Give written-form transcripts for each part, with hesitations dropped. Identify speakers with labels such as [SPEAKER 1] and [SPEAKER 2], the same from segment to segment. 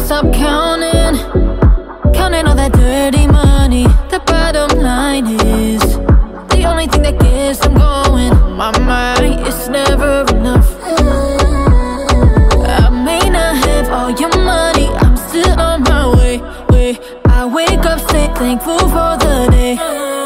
[SPEAKER 1] stop counting all that dirty money. The bottom line is the only thing that gets them going. My mind, it's never enough. I may not have all your money, I'm still on my way. I wake up, stay thankful for the day.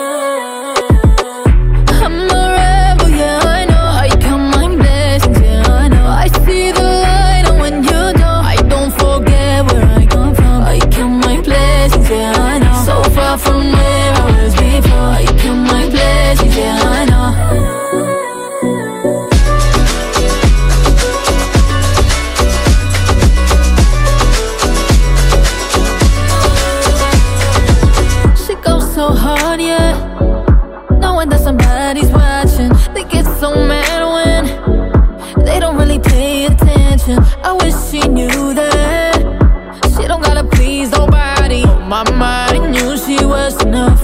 [SPEAKER 1] I'm a rebel, yeah, I know. I count my blessings, yeah, I know. I see the light, and when you don't, I don't forget where I come from. I count my blessings, yeah, I know. So far from where I was before. I count my blessings, yeah, I know. So hard, yeah, knowing that somebody's watching. They get so mad when they don't really pay attention. I wish she knew that she don't gotta please nobody. Oh, my mind knew she was enough.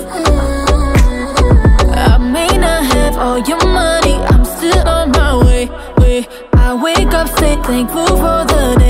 [SPEAKER 1] I may not have all your money, I'm still on my way. I wake up, stay thankful for the day.